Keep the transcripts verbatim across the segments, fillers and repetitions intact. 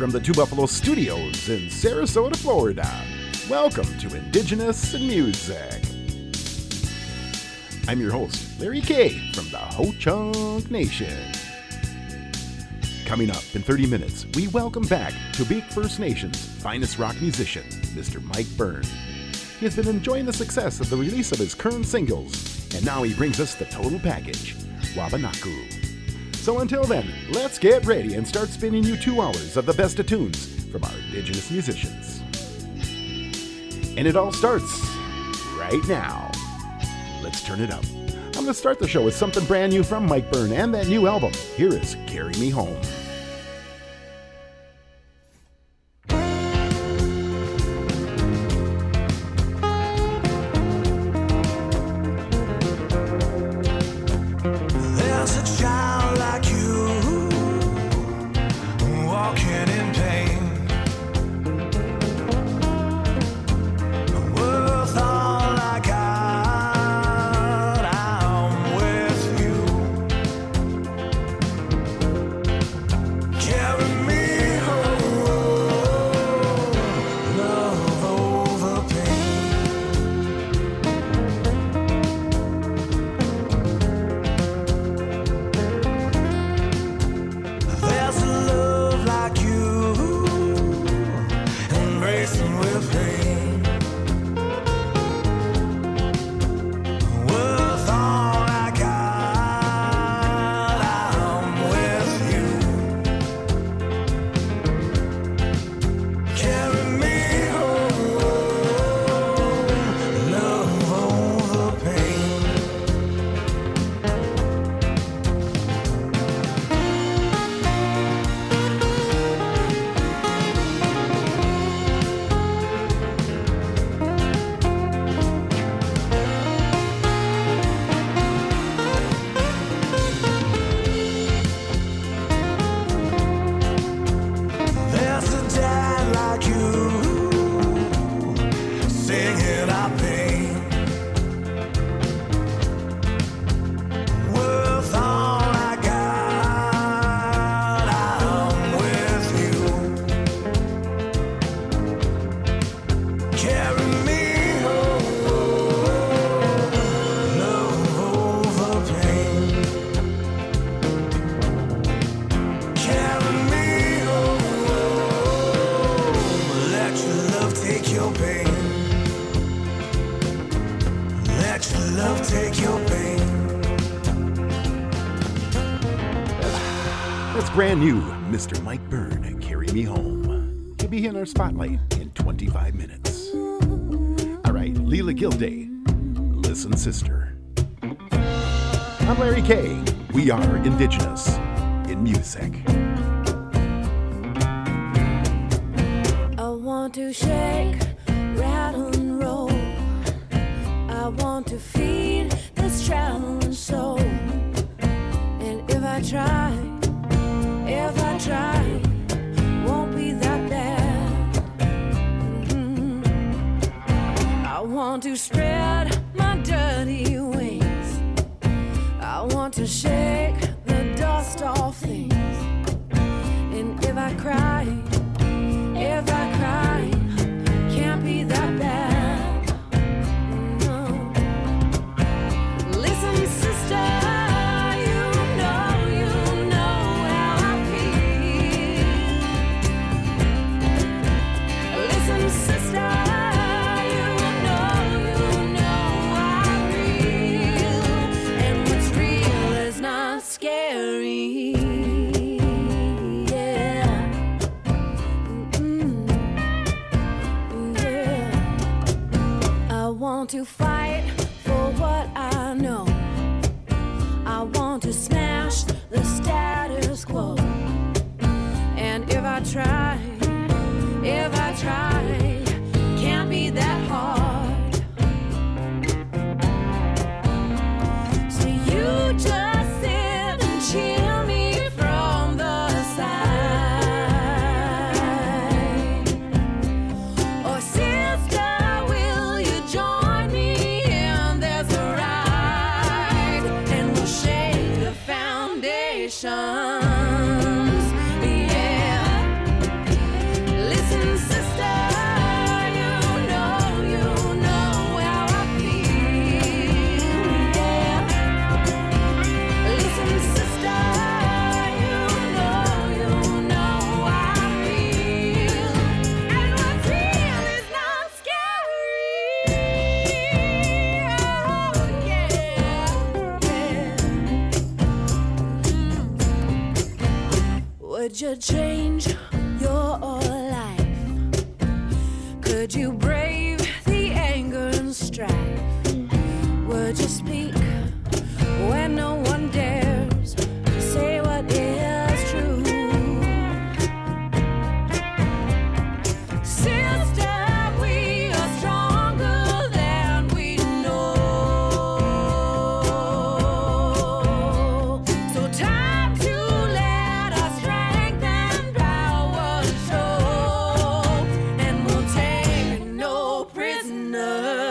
from the Two Buffalo Studios in Sarasota, Florida. Welcome to Indigenous in Music. I'm your host, Larry K. from the Ho-Chunk Nation. Coming up in thirty minutes, we welcome back Quebec First Nation's finest rock musician, Mister Mike Byrne. He has been enjoying the success of the release of his current singles, and now he brings us the total package, Wabanaku. So until then, let's get ready and start spinning you two hours of the best of tunes from our Indigenous musicians. And it all starts right now. Let's turn it up. I'm going to start the show with something brand new from Mike Byrne and that new album. Here is Carry Me Home. Brand new, Mister Mike Byrne, Carry Me Home. He'll be in our spotlight in twenty-five minutes. All right, Leela Gilday, listen, sister. I'm Larry K. We are Indigenous in Music. I want to shake, rattle, and roll. I want to feed this traveling soul. And if I try, if I try, won't be that bad. Mm-hmm. I want to spread my dirty wings. I want to shake the dust off things. And if I cry, if I cry, can't be that bad. No. Listen, sister. To fight for what I know. I want to smash the status quo. And if I try, if I try, can't be that hard. So you just sit and chill me from the side. Or sister, will you join me in Would you change your life? Could you brave the anger and strife? Would you speak when no one dares to say what is true? Sister, we are stronger than we know. So time to let our strength and power show, and we'll take no prisoners.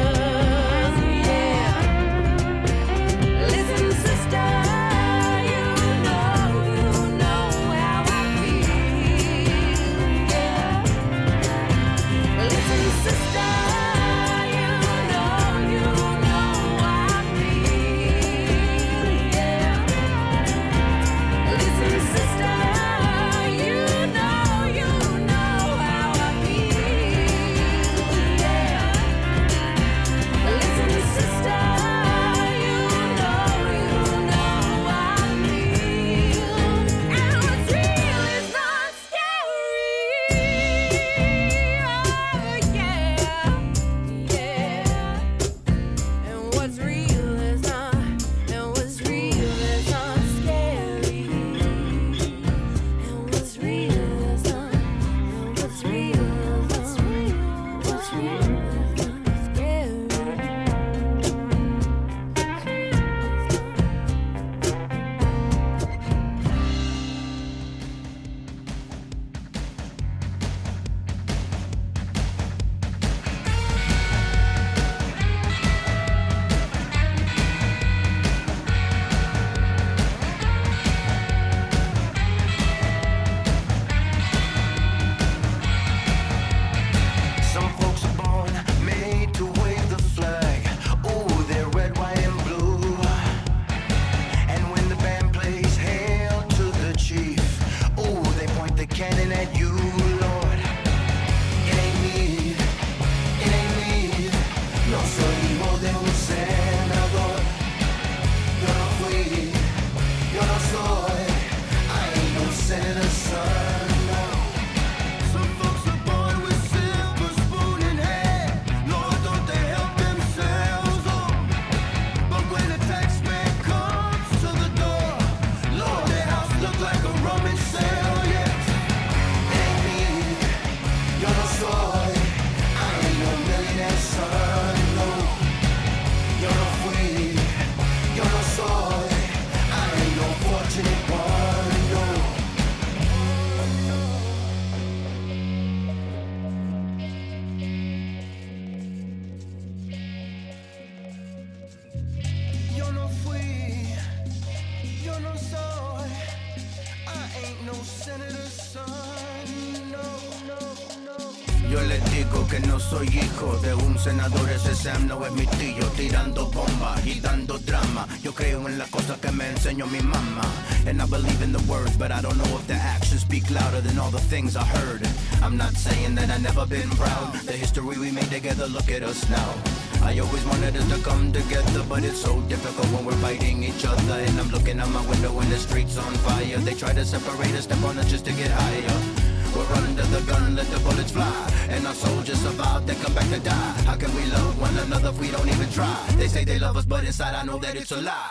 Yo les digo que no soy hijo de un senador, ese Sam no es mi tío, tirando bombas y dando drama. Yo creo en las cosas que me enseñó mi mamá, and I believe in the words, but I don't know if the actions speak louder than all the things I heard. I'm not saying that I've never been proud, the history we made together, look at us now. I always wanted us to come together, but it's so difficult when we're fighting each other. And I'm looking out my window and the street's on fire. They try to separate us, step on us just to get higher. We're under the gun, let the bullets fly, and our soldiers survive, they come back to die. How can we love one another if we don't even try? They say they love us, but inside I know that it's a lie.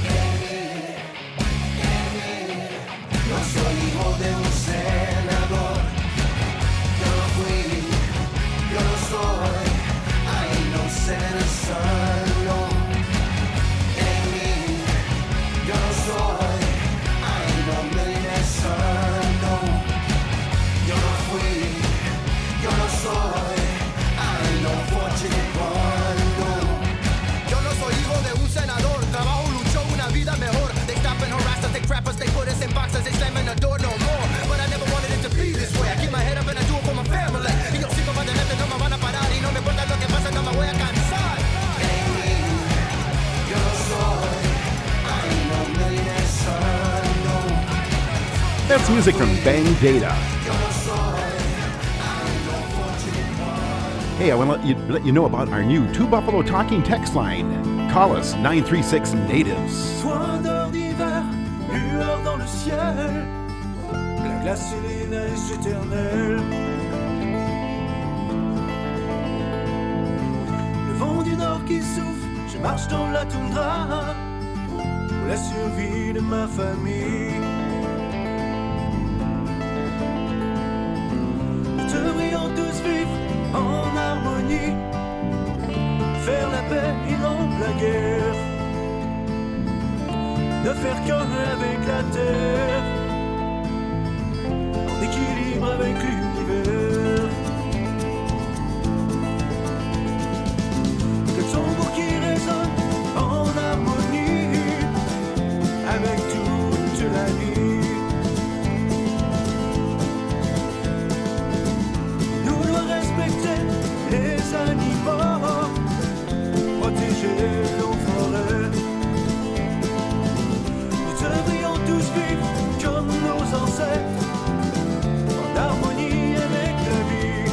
No soy hijo de un senador. Yo no fui, yo no soy. I ain't no senator's son, no. Ain't me, yo no soy. I ain't no millionaire's son, no. Yo no fui, yo no soy. I ain't no fortunate one, no. Yo no soy hijo de un senador. Trabajo, lucho, una vida mejor. They stop and harass us, they trap us, they put us in boxes, they slam in the door no more. But I never wanted it to be this way. I keep my head up and I do it for my family. Y yo sigo para adelante, no me van a parar. Y no me importa lo que pase, no me voy a cansar. Ain't me, yo no soy. I ain't no millionaire's son, no. That's music from Bang Data. Hey, I want to let you, let you know about our new Two Buffalo Talking text line. Call us nine three six natives. Soir d'heure d'hiver, lueur dans le ciel. glacer les neiges éternelles. Le vent du nord qui souffle, je marche dans la toundra pour la survie de ma famille. Nous devrions tous vivre en harmonie, faire la paix et non la guerre, ne faire qu'un avec la terre, en équilibre avec l'univers. Le tambour qui résonne en harmonie avec toute la vie. Nous devons respecter les animaux, protéger nos forêts. Nous devrions tous vivre comme nos ancêtres, en harmonie avec la vie,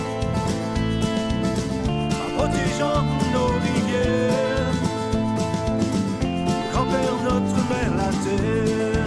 en protégeant nos rivières, grand-père, notre mère, la terre.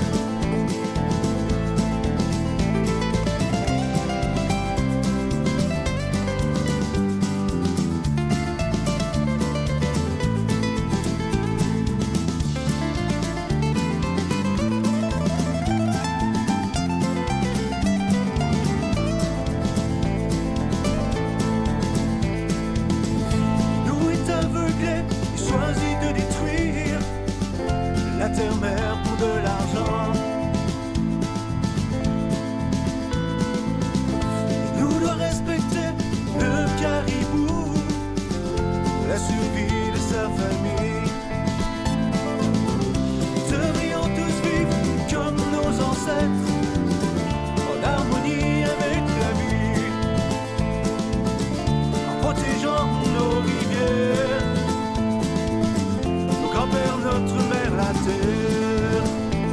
Nous est aveuglé, choisi de détruire la terre-mère pour de l'argent. Nous doit respecter le caribou, la survie de sa famille. Nous devrions tous vivre comme nos ancêtres, en harmonie avec la vie, en protégeant nos rivières, nos grands-pères, notre mère, la terre.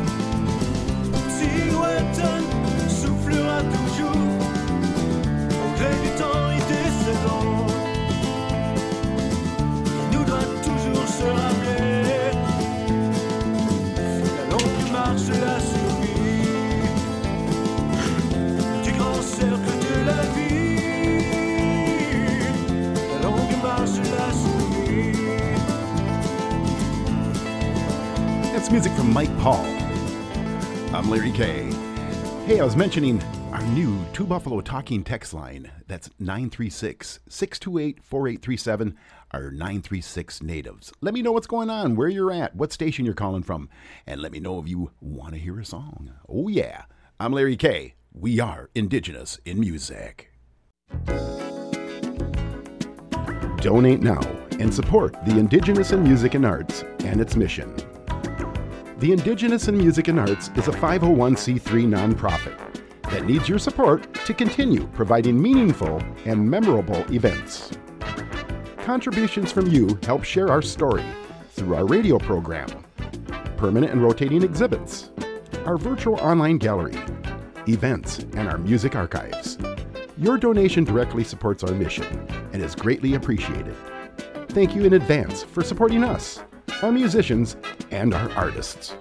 Si l'automne soufflera toujours, au gré du temps et des saisons, il nous doit toujours se rappeler la longue marche de la survie, du grand cercle de la vie, la longue marche de la survie. That's music from Mike Paul. I'm Larry K. Hey, I was mentioning our new Two Buffalo talking text line. That's nine three six, six two eight, four eight three seven, our nine three six natives. Let me know what's going on, where you're at, what station you're calling from, and let me know if you want to hear a song. Oh yeah, I'm Larry K. We are Indigenous in Music. Donate now and support the Indigenous in Music and Arts and its mission. The Indigenous in Music and Arts is a five oh one c three nonprofit that needs your support to continue providing meaningful and memorable events. Contributions from you help share our story through our radio program, permanent and rotating exhibits, our virtual online gallery, events, and our music archives. Your donation directly supports our mission and is greatly appreciated. Thank you in advance for supporting us, our musicians, and our artists.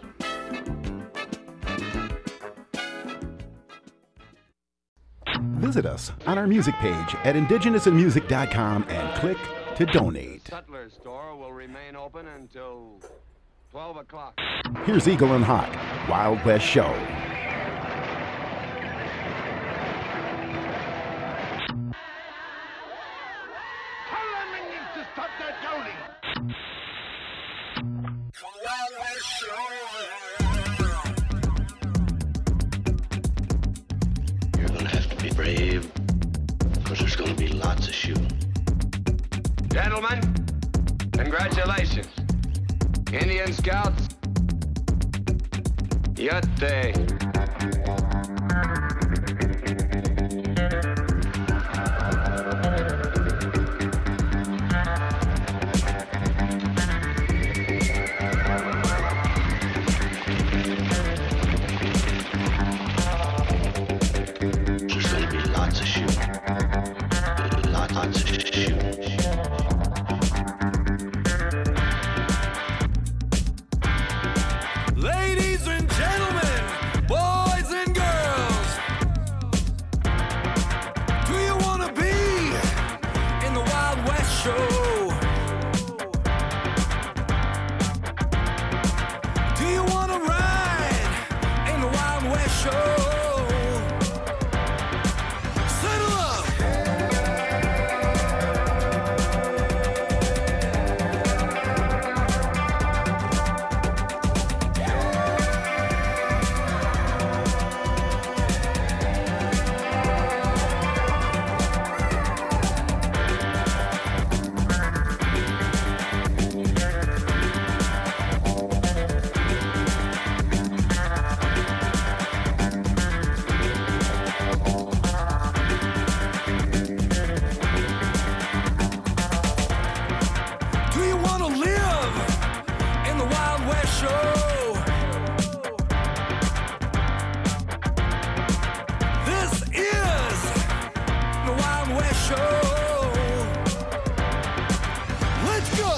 Visit us on our music page at indigenous in music dot com and click to donate. The Sutler store will remain open until twelve o'clock. Here's Eagle and Hawk, Wild West Show. You're gonna have to be brave, because there's gonna be lots of shooting. Gentlemen, congratulations. Indian Scouts, Yatte. There's gonna be lots of shooting. Lots, lots of shooting. Ladies and gentlemen, boys and girls, Show. Do you wanna ride in the Wild West Show? Settle up. Do you wanna live in the Wild West Show? This is the Wild West Show. Let's go.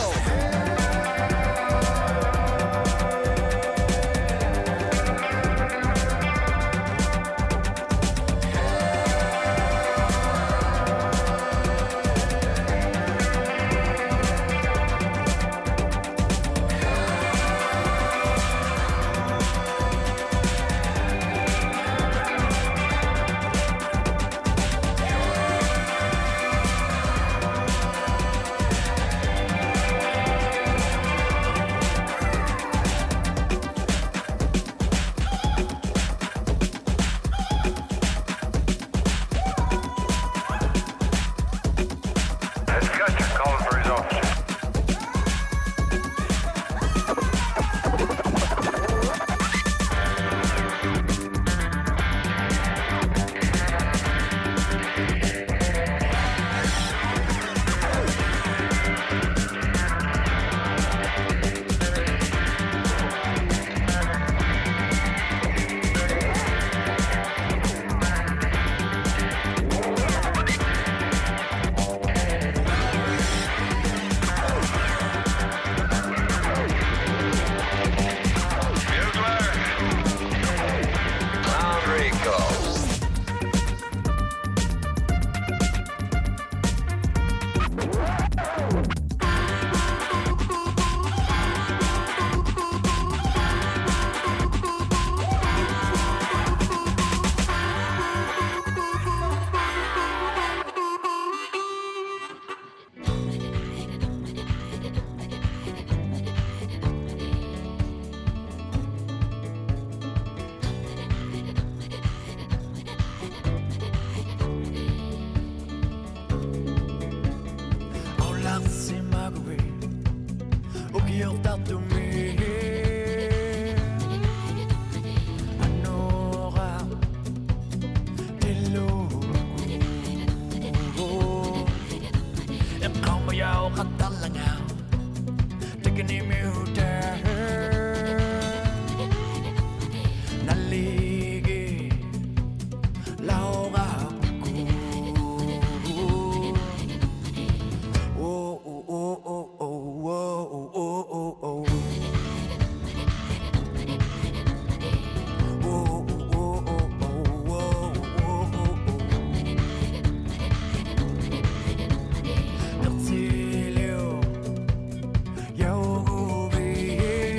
Yo,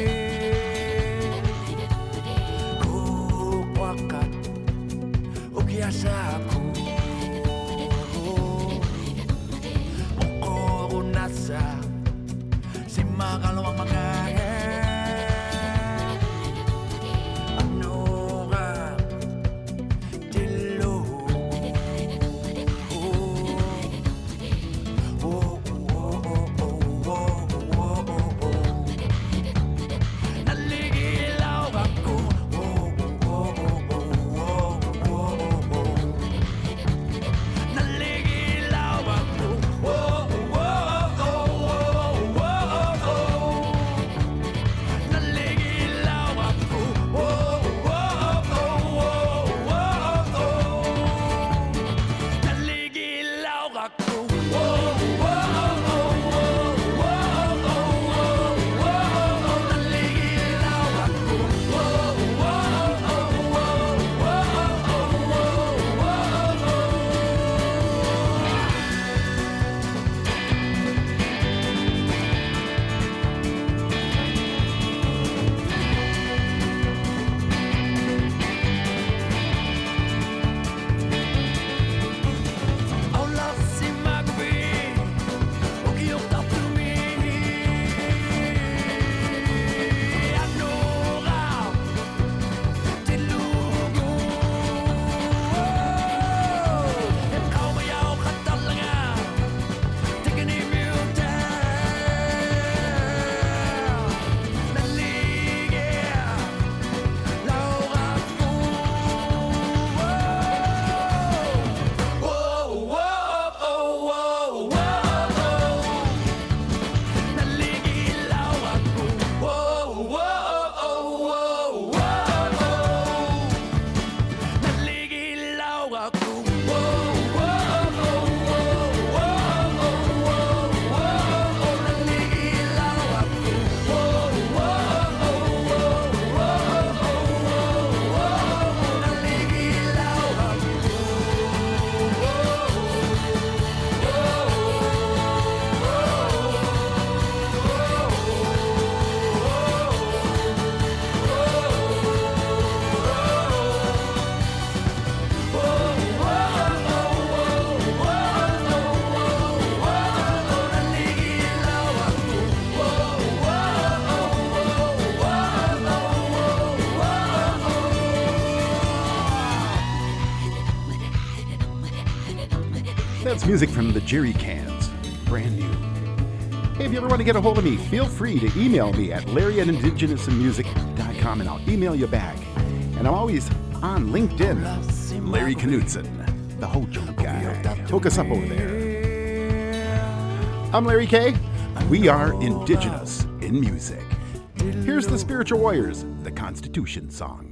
That's music from the Jerry Cans, brand new. Hey, if you ever want to get a hold of me, feel free to email me at larry at indigenous and music dot com and I'll email you back. And I'm always on LinkedIn, Larry Knutson, the Hojo guy. Hook us up over there. I'm Larry K. We are indigenous in music. Here's the Spiritual Warriors, the Constitution song.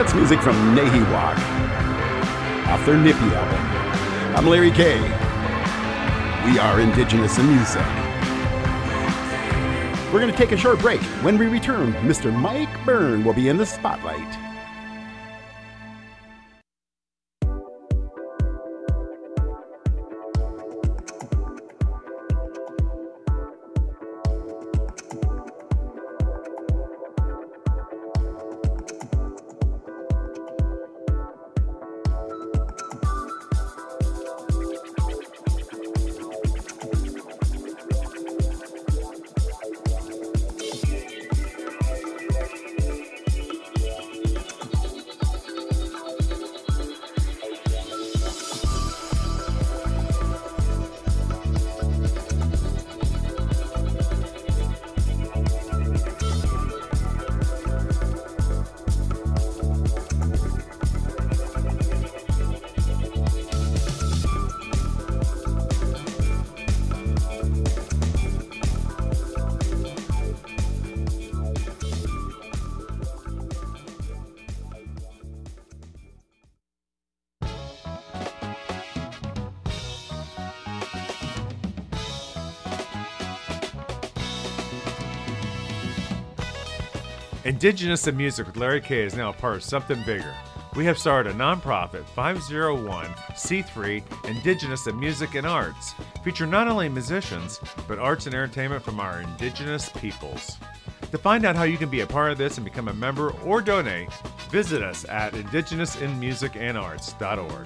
That's music from Nahiwak off their Nippy album. I'm Larry K. We are Indigenous in Music. We're going to take a short break. When we return, Mister Mike Byrne will be in the spotlight. Indigenous in Music with Larry K is now a part of something bigger. We have started a nonprofit five oh one c three Indigenous in Music and Arts, featuring not only musicians, but arts and entertainment from our indigenous peoples. To find out how you can be a part of this and become a member or donate, visit us at indigenous in music and arts dot org.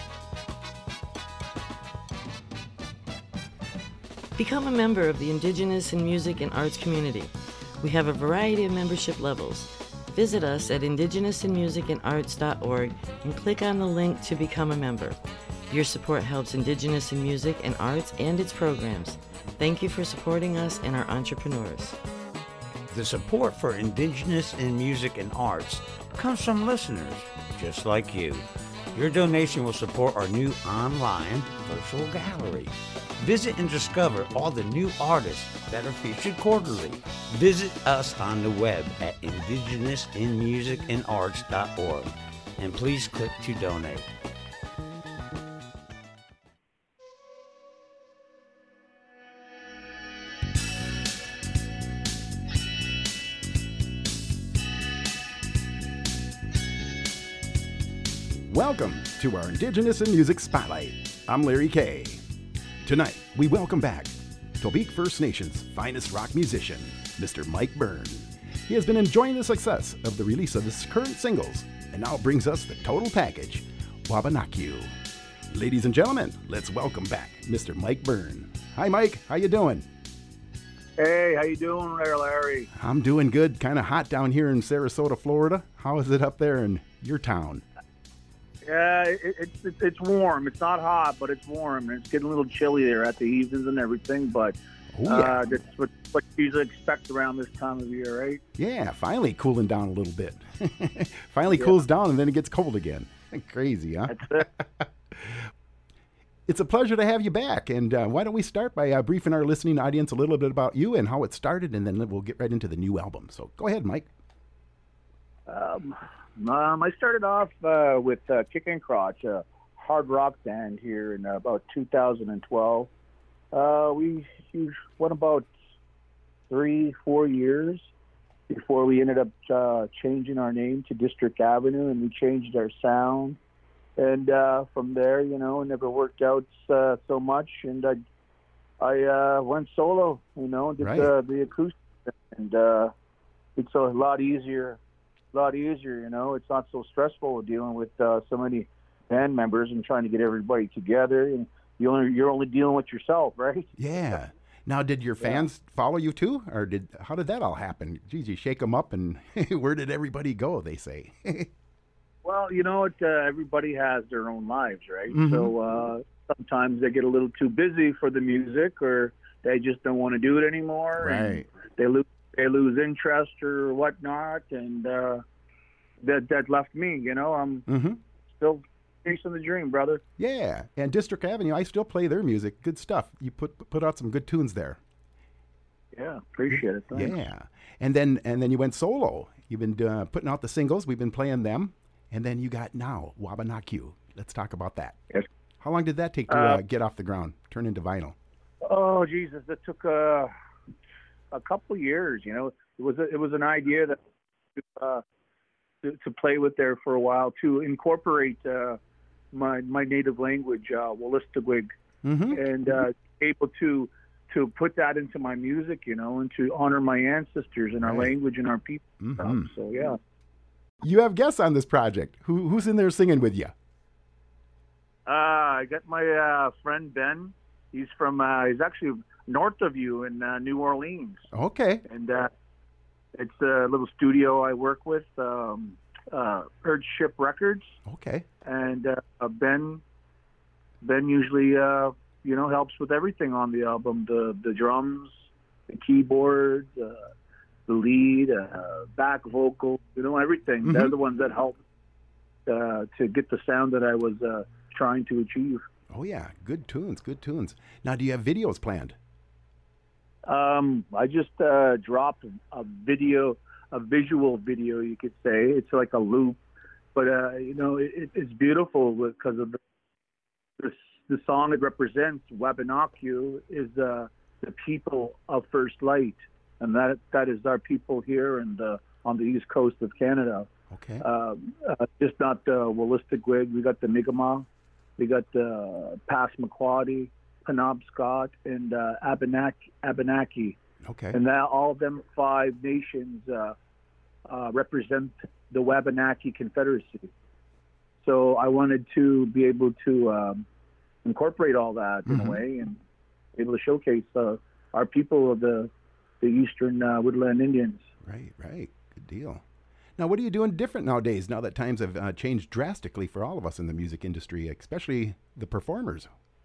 Become a member of the Indigenous in Music and Arts community. We have a variety of membership levels. Visit us at indigenous in music and arts dot org and click on the link to become a member. Your support helps Indigenous in Music and Arts and its programs. Thank you for supporting us and our entrepreneurs. The support for Indigenous in Music and Arts comes from listeners just like you. Your donation will support our new online virtual gallery. Visit and discover all the new artists that are featured quarterly. Visit us on the web at indigenous in music and arts dot org and please click to donate. Welcome to our Indigenous in Music Spotlight. I'm Larry K. Tonight, we welcome back Tobique First Nation's finest rock musician, Mister Mike Byrne. He has been enjoying the success of the release of his current singles and now brings us the total package, Wabanakyu. Ladies and gentlemen, let's welcome back Mister Mike Byrne. Hi, Mike. How you doing? Hey, how you doing there, Larry? I'm doing good. Kind of hot down here in Sarasota, Florida. How is it up there in your town? Yeah, it, it, it, it's warm. It's not hot, but it's warm. It's getting a little chilly there at the evenings and everything, but oh, yeah. uh, that's what, what you usually expect around this time of year, right? Yeah, finally cooling down a little bit. finally yeah. cools down and then it gets cold again. Crazy, huh? That's it. It's a pleasure to have you back. And uh, why don't we start by uh, briefing our listening audience a little bit about you and how it started, and then we'll get right into the new album. So go ahead, Mike. Um... Um, I started off uh, with uh, Kick and Crotch, a hard rock band here in uh, about two thousand twelve. Uh, we, we went about three, four years before we ended up uh, changing our name to District Avenue, and we changed our sound. And uh, from there, you know, it never worked out uh, so much, and I, I uh, went solo, you know, did right. the, the acoustic, and uh, it's a lot easier. A lot easier, you know. It's not so stressful dealing with uh, so many band members and trying to get everybody together. And you only you're only dealing with yourself, right? Yeah. Now, did your fans yeah. follow you too, or did how did that all happen? Geez, you shake them up, and where did everybody go? They say. Well, you know, it, uh, everybody has their own lives, right? Mm-hmm. So uh, sometimes they get a little too busy for the music, or they just don't want to do it anymore. Right. And they lose. They lose interest or whatnot, and uh, that that left me. You know, I'm mm-hmm. still chasing the dream, brother. Yeah, and District Avenue, I still play their music. Good stuff. You put put out some good tunes there. Yeah, appreciate it. Thanks. Yeah, and then and then you went solo. You've been uh, putting out the singles. We've been playing them, And then you got now, Wabanaki. Let's talk about that. Yes. How long did that take to Uh, uh, get off the ground, turn into vinyl? Oh, Jesus, that took uh, a couple years. You know, it was a, it was an idea that uh, to, to play with there for a while, to incorporate uh, my my native language, uh, Wolastoqiyik, mm-hmm. and uh, able to to put that into my music, you know, and to honor my ancestors and our Right. language and our people. Mm-hmm. So yeah. You have guests on this project. Who who's in there singing with you? Uh, I got my uh, friend Ben. He's from uh, he's actually north of you in uh, New Orleans. Okay. And uh, it's a little studio I work with, um, uh, Urge Ship Records. Okay. And uh, Ben, Ben usually, uh, you know, helps with everything on the album: the the drums, the keyboards, uh, the lead, uh, back vocal, you know, everything. Mm-hmm. They're the ones that help uh, to get the sound that I was uh, trying to achieve. Oh yeah, good tunes, good tunes. Now, do you have videos planned? Um, I just uh, dropped a video, a visual video, you could say. It's like a loop, but uh, you know, it, it's beautiful because of the, the the song it represents. Wabanaki is uh, the people of First Light, and that that is our people here and the on the east coast of Canada. Okay. Um, uh, just not the Wolastoqiyik. We got the Mi'kmaq, we got the Passamaquoddy, Penobscot, and uh, Abenaki, Abenaki. Okay. And that all of them five nations uh, uh, represent the Wabanaki Confederacy. So I wanted to be able to um, incorporate all that in Mhm. a way and be able to showcase uh, our people of the the Eastern uh, Woodland Indians. Right, right. Good deal. Now, what are you doing different nowadays, now that times have uh, changed drastically for all of us in the music industry, especially the performers?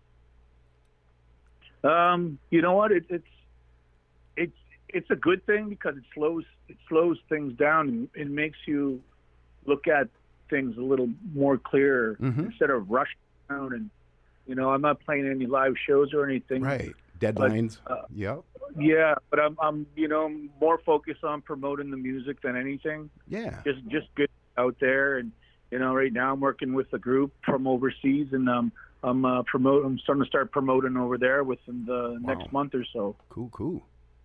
Um, you know what? It, it's it's it's a good thing because it slows it slows things down and it makes you look at things a little more clear Mhm. instead of rushing around. And you know, I'm not playing any live shows or anything. Right. Deadlines. But, uh, yep. Yeah, but I'm I'm you know more focused on promoting the music than anything. Yeah. Just just get out there, and you know, right now I'm working with a group from overseas, and um I'm uh, promote I'm starting to start promoting over there within the Wow. next month or so. Cool, cool.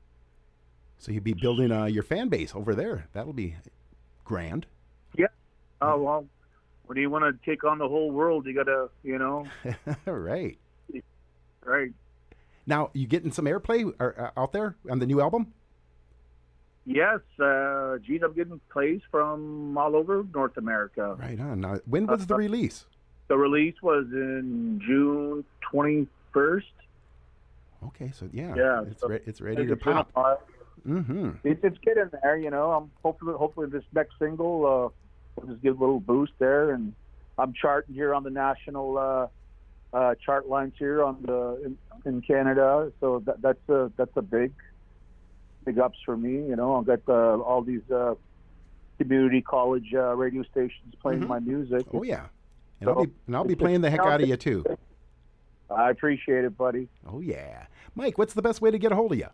So you'd be building uh, your fan base over there. That'll be grand. Yeah. Oh well, when you want to take on the whole world, you gotta you know Right. right. Now, you getting some airplay or, uh, out there on the new album? Yes, uh, geez, I'm getting plays from all over North America. Right on. Now, when was the release? The release was in June twenty-first. Okay, so yeah, Yeah, it's so re- it's ready to it's been a pop. while. Mm-hmm. It's it's getting there, you know. I'm hopefully hopefully this next single uh, will just give a little boost there, and I'm charting here on the national uh, uh, chart lines here on the in, in Canada. So that, that's a that's a big big ups for me. You know, I've got uh, all these uh, community college uh, radio stations playing Mhm. my music. Oh yeah, and So, I'll be and I'll be it's playing the just- heck out of you too. I appreciate it, buddy. Oh yeah, Mike, what's the best way to get a hold of you?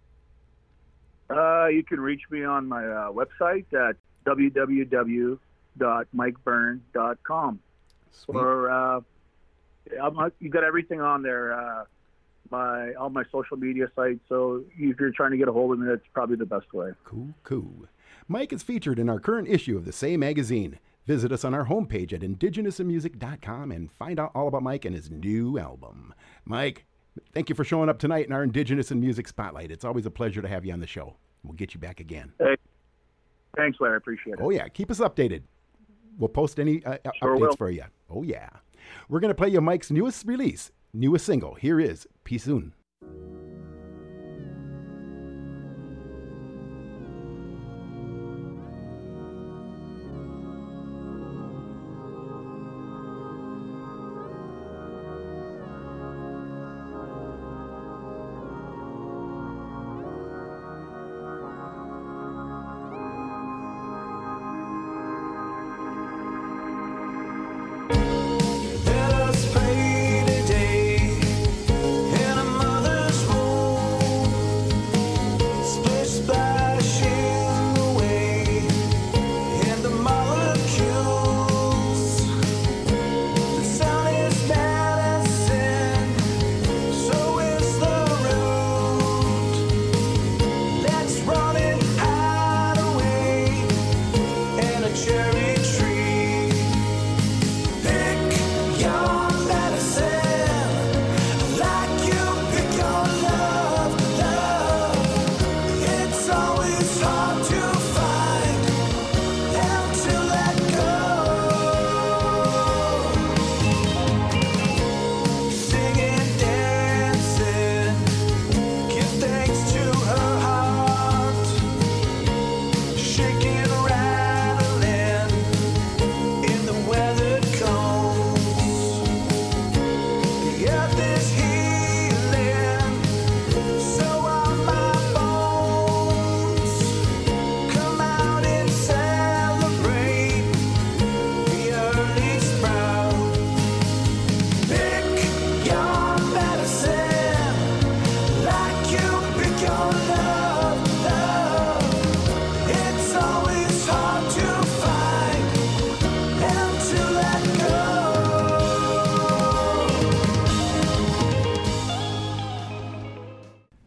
Uh, you can reach me on my uh, website at w w w dot mike byrne dot com. Sweet. Or uh, I'm, you got everything on there, uh, my all my social media sites. So if you're trying to get a hold of me, that's probably the best way. Cool, cool. Mike is featured in our current issue of the Say magazine. Visit us on our homepage at indigenous in music dot com and find out all about Mike and his new album. Mike, thank you for showing up tonight in our Indigenous in Music Spotlight. It's always a pleasure to have you on the show. We'll get you back again. Hey, thanks, Larry. I appreciate it. Oh, yeah. Keep us updated. We'll post any uh, Sure updates will. for you. Oh, yeah. We're going to play you Mike's newest release, newest single. Here is Pisun. Let us pray today in a mother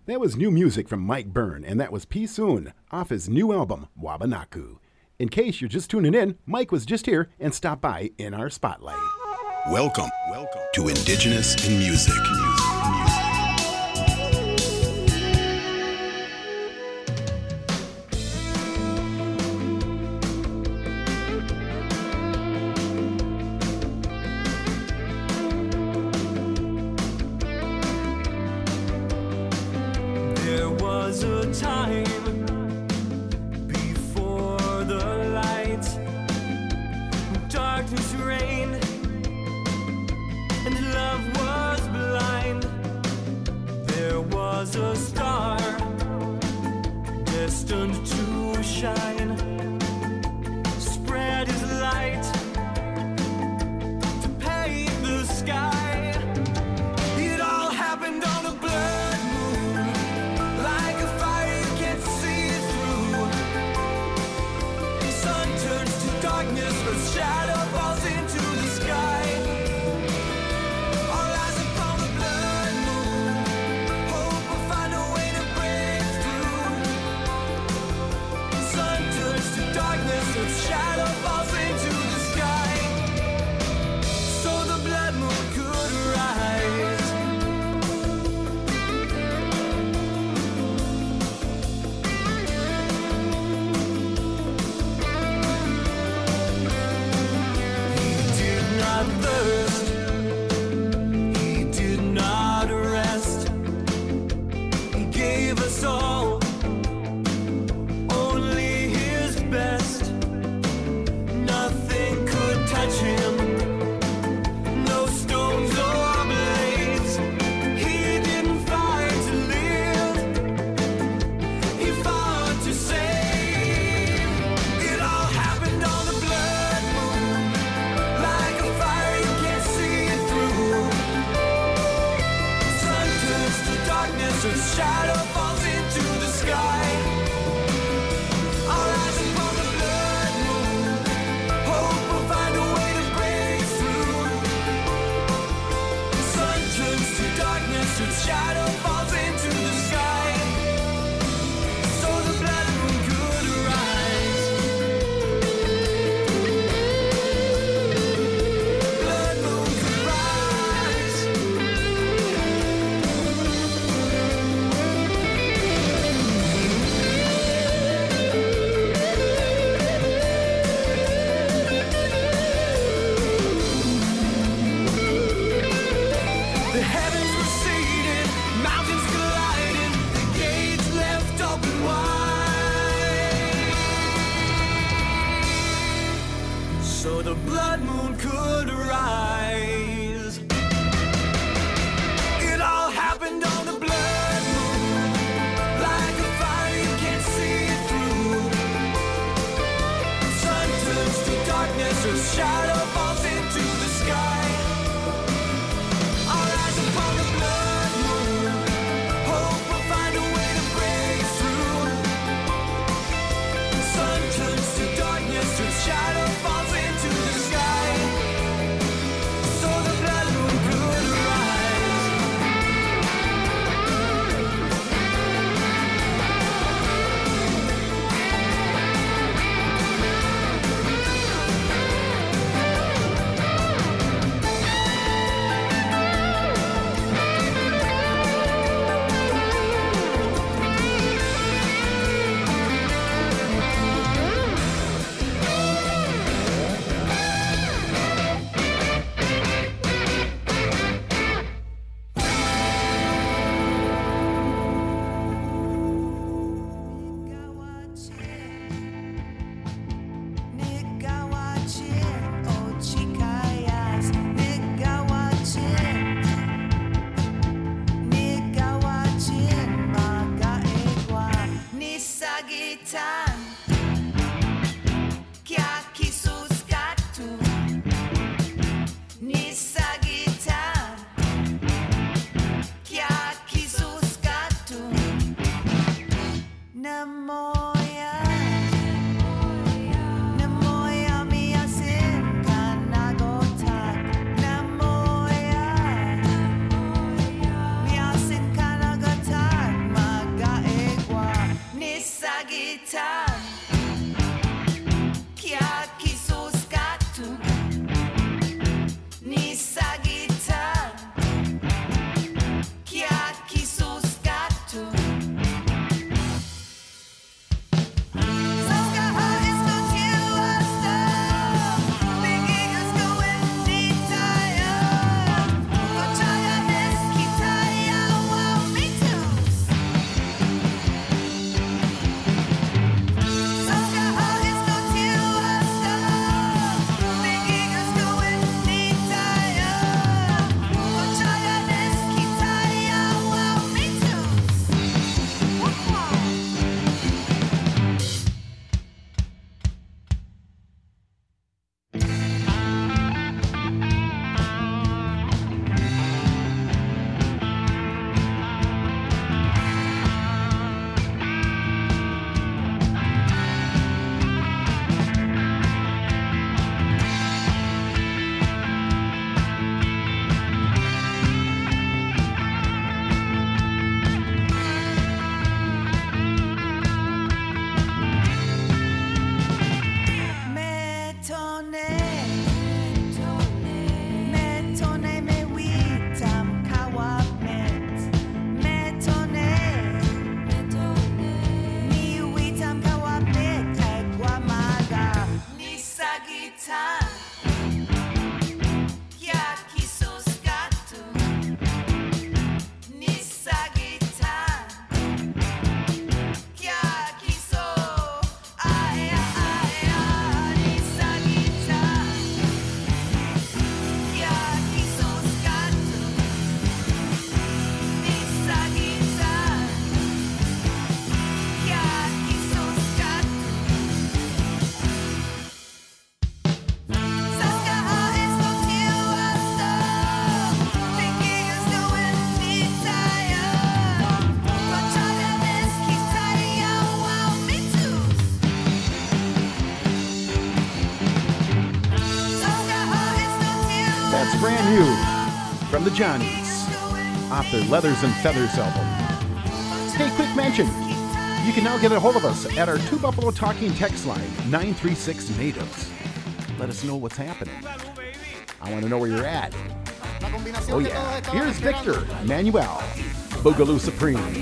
That was new music from Mike Byrne, and that was P Soon off his new album, Wabanaku. In case you're just tuning in, Mike was just here and stopped by in our spotlight. Welcome, welcome to Indigenous in Music. music. The heavens receded, mountains the Johnnies off their Leathers and Feathers album. Hey, quick mention. You can now get a hold of us at our Two Buffalo Talking text line, nine three six natives. Let us know what's happening. I want to know where you're at. Oh yeah, here's Victor Manuel, Boogaloo Supreme.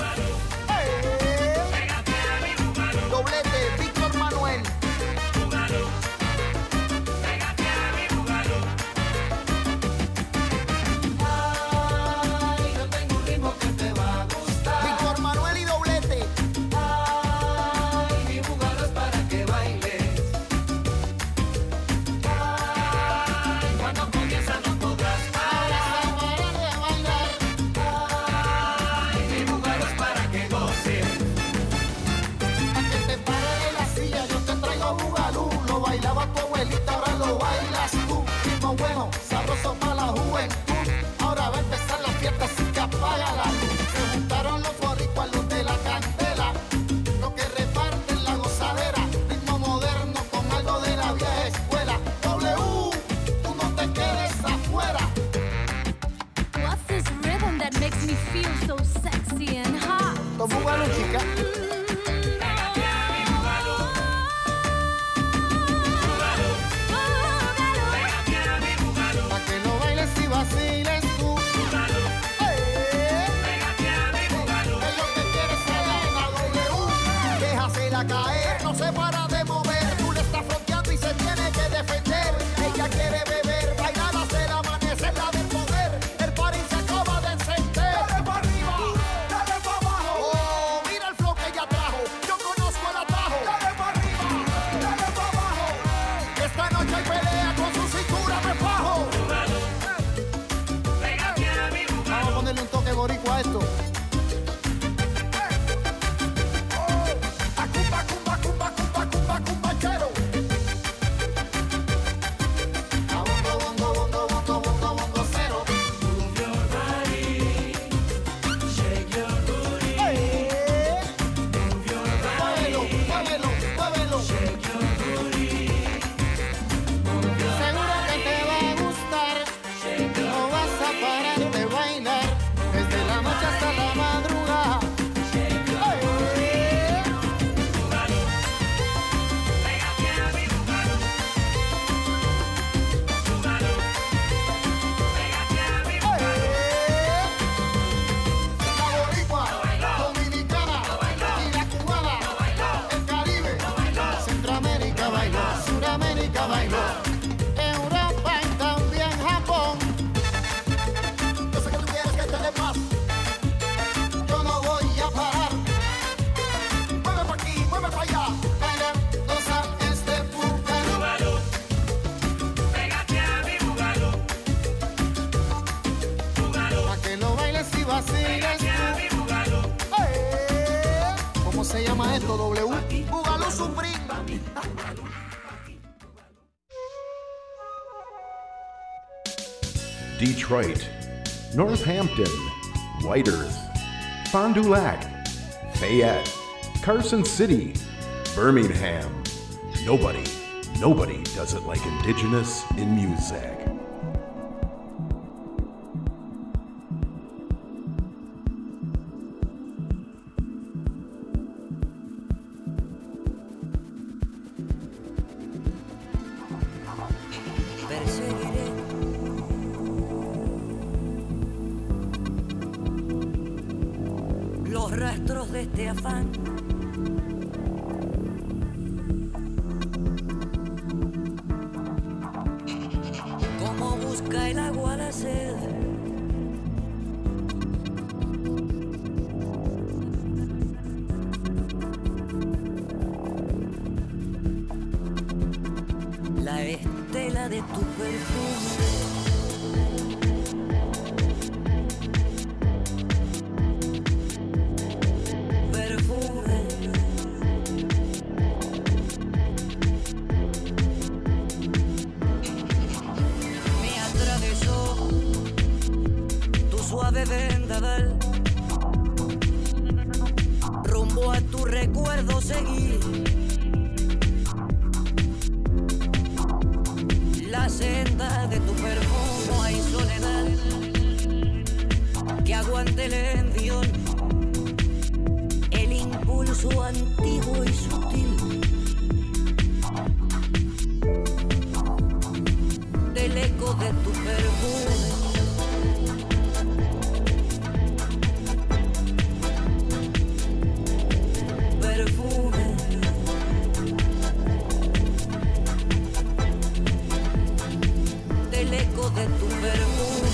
Detroit, Northampton, White Earth, Fond du Lac, Fayette, Carson City, Birmingham. Nobody, nobody does it like Indigenous in music. La senda de tu perfume y soledad ante el envión, el impulso antiguo y sutil del eco de tu perfume. Perfume. Del eco de tu perfume.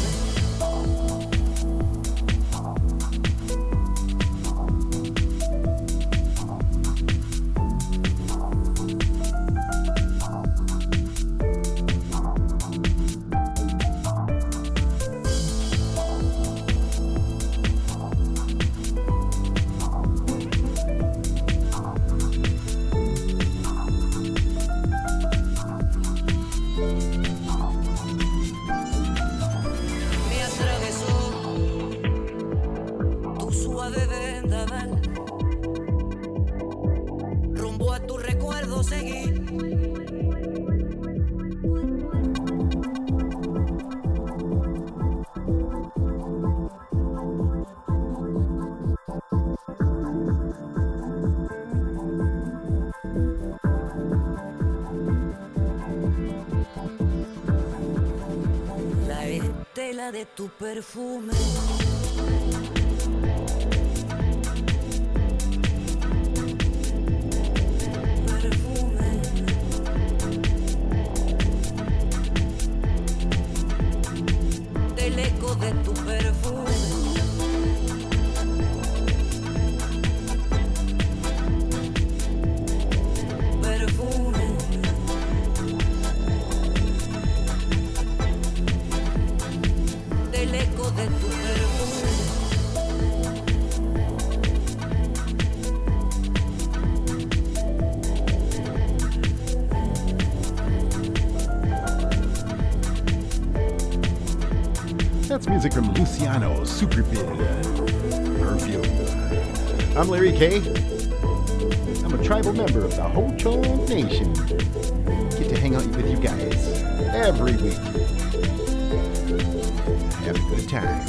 De tu perfume. Perfume. Del eco de tu perfume. Perfume. Del eco de tu perfume. That's music from Luciano Superbid, Perfume. I'm Larry K. I'm a tribal member of the Ho-Chunk Nation. Get to hang out with you guys every week. Have a good time.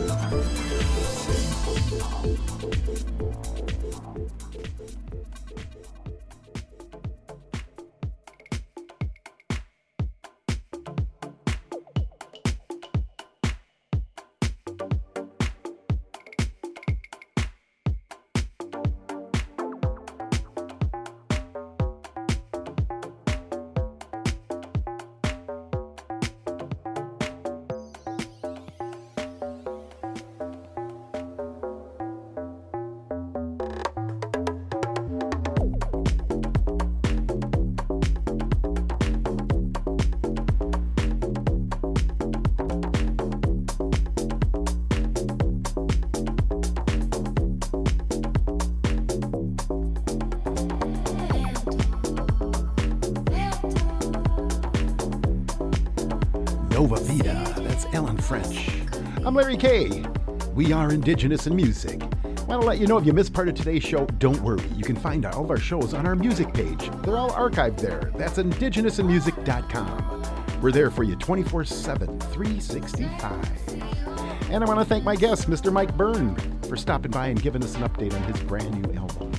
Nova Vida, that's Ellen French. I'm Larry K. We are Indigenous in Music. Want to let you know if you missed part of today's show, don't worry. You can find all of our shows on our music page. They're all archived there. That's indigenous in music dot com. We're there for you twenty-four seven, three sixty-five. And I want to thank my guest, Mister Mike Byrne, for stopping by and giving us an update on his brand new album.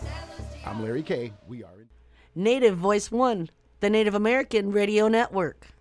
I'm Larry K. We are Native Voice One, the Native American Radio Network.